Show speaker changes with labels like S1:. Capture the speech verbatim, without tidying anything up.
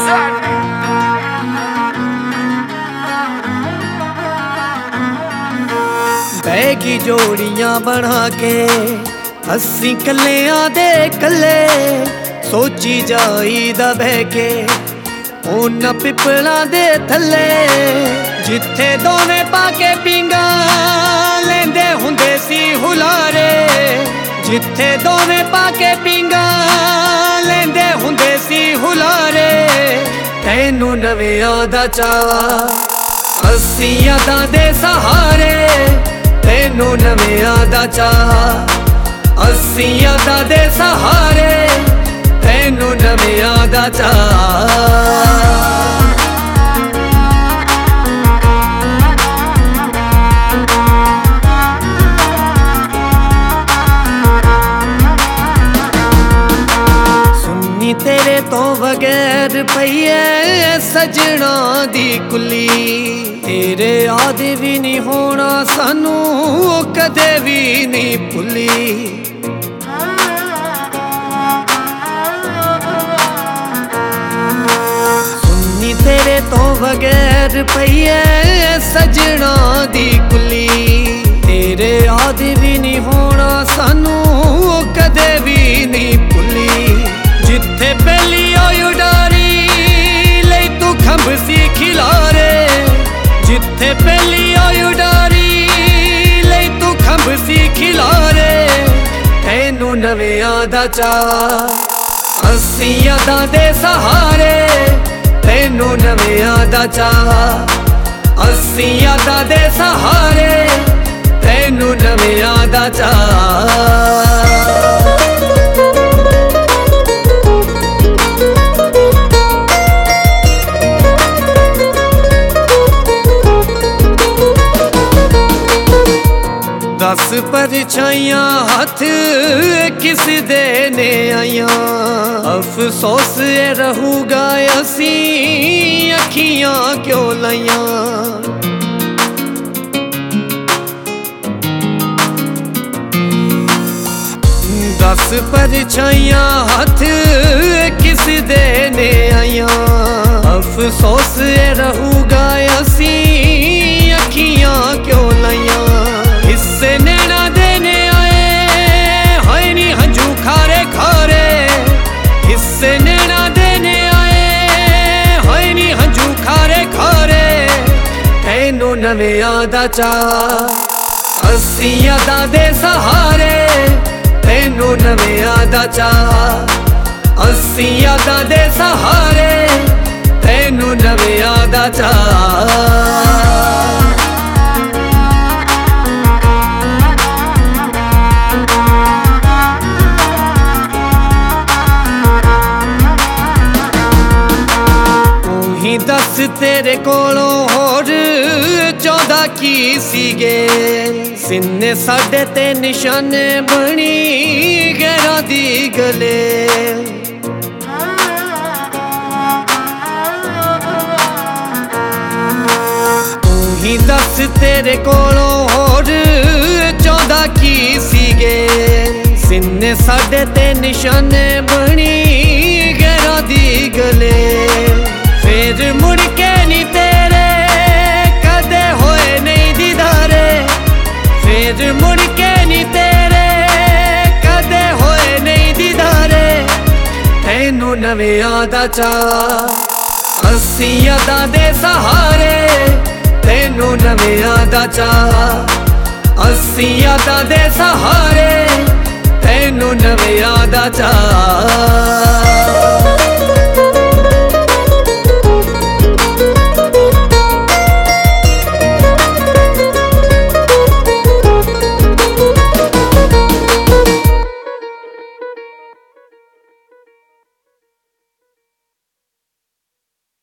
S1: baggy जोड़ियां बना के अस्सी कलियां दे कले सोची जाईदा बह के उन्हां पिपलां दे थले जिथे दोवें पाके पींगा लेंदे हुंदे सी हुलारे जिथे दोवें पाके पींगा लेंदे हुंदे सी हुलारे तैनू नवियां दा चाह अस्सी यादां दे सहारे तैनू नवियां दा चाह अस्सी यादां दे सहारे तैनू नवियां दा चाह तेरे तो बगैर पईए सजना दी कुली तेरे याद भी नहीं होना सानू कदे भी नहीं भुली सुन्नी तेरे तो बगैर पईए सजना दी कुली तेरे याद भी नहीं होना सानू कदे भी नहीं भुली जिथे पहली आई उडारी ले तू खंभ सी खिलारे जिथे पहली आई उडारी ले तू खंभ सी खिलारे तैनू नवियां दा चाह अस्सी यादां दे सहारे तैनू नवियां दा चाह अस्सी यादां दे सहारे तैनू नवियां दा चाह दस परछाइयां हाथ किस देने आइया अफसोस ये रहूगा असी अखियां क्यों लाइया दस परछाइयां हाथ किस देने आइया अफसोस ये रहूगा असी अखियां क्यों लाइया हिस्से नैना देने आए हाय नी हंझू खारे खारे हिस्से नैना देने आए हाय नी हंझू खारे खारे तैनू नवियां दा चाह अस्सी यादां दे सहारे तैनू नवियां दा चाह अस्सी यादां दे सहारे तैनू नवियां दा चाह दस तेरे कोलों होर चौदह की सीगे सिन्ने साढ़े ते निशाने बनी गैरां दी गले तू ही दस तेरे कोलों होर चौदह की सीगे सिन्ने साढ़े ते निशाने बनी गैरां दी गले फिर मुड़ के नी तेरे कदे होए नहीं दीदारे फिर मुड़ के नी तेरे कदे होए नहीं दीदारे तैनू नवियां दा चाह अस्सी यादां दे सहारे तैनू नवियां दा चाह अस्सी यादां दे सहारे तैनू नवियां दा चाह